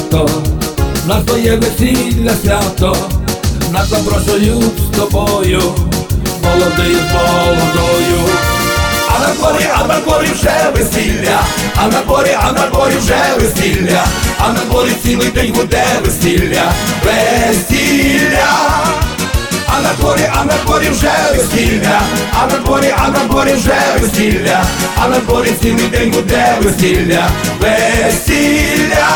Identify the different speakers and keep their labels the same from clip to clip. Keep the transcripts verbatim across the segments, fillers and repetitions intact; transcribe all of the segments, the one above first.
Speaker 1: багато, на своє весілля свято нас запрошують з тобою, молодий з молодою. А на дворі, а на дворі вже весілля, а на дворі, а на дворі вже весілля, а на дворі цілий день гуде весілля, весілля. А на дворі, а на дворі вже весілля, а на дворі, а на дворі вже весілля, а на дворі цілий день гуде весілля, весілля.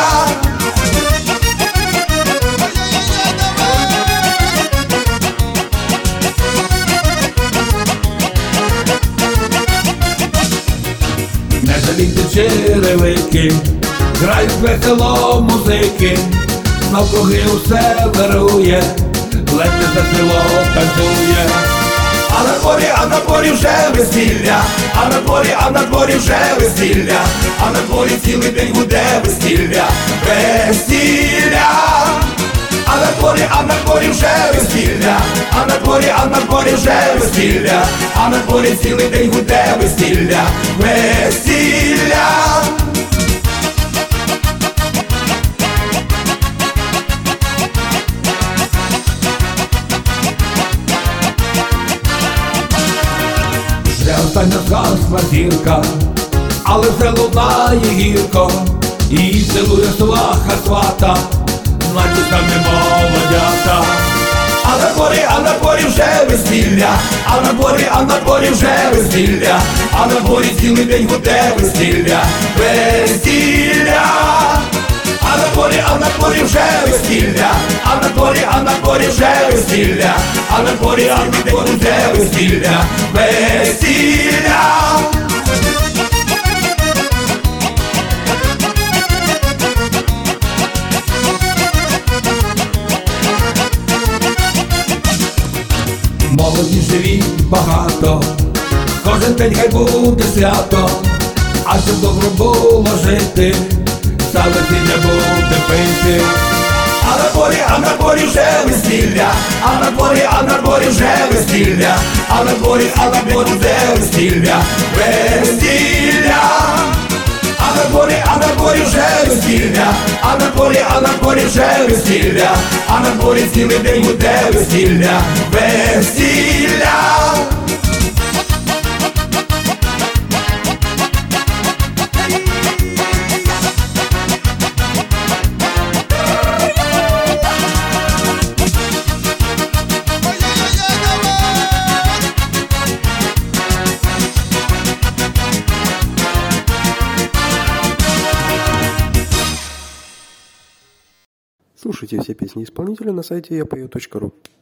Speaker 1: Не жалійте черевики, грають весело музики, навкруги усе вирує, ледь за село танцює. А на дворі, а на дворі вже весілля, а на дворі, а на дворі вже весілля, а на дворі цілий день гуде весілля, весілля. А на дворі, а на дворі вже весілля, а на дворі, а на дворі вже весілля, а на дворі цілий день гуде весілля, весілля. Вже остання згасла зірка, але все лунає гірко, і цілує сваха свата, наче самі молодята. А на дворі, а на дворі вже весілля, а на дворі, а на дворі вже весілля, а на дворі цілий день гуде весілля, весілля. А на дворі, а на дворі вже весілля, а на дворі, а на дворі вже весілля, а на дворі, а на дворі вже весілля, весілля. Молоді живі багато, кожен день хай буде свято, а щоб добре було жити, за весілля буде пити. А на дворі, а на дворі вже весілля, а на дворі, а на дворі вже весілля, а на дворі, а на дворі вже весілля, весілля. А на дворі, а на дворі вже весілля, а на дворі, а на дворі вже весілля, а на дворі цілий день гуде весілля, весілля.
Speaker 2: Слушайте все песни исполнителя на сайте я пою точка ру.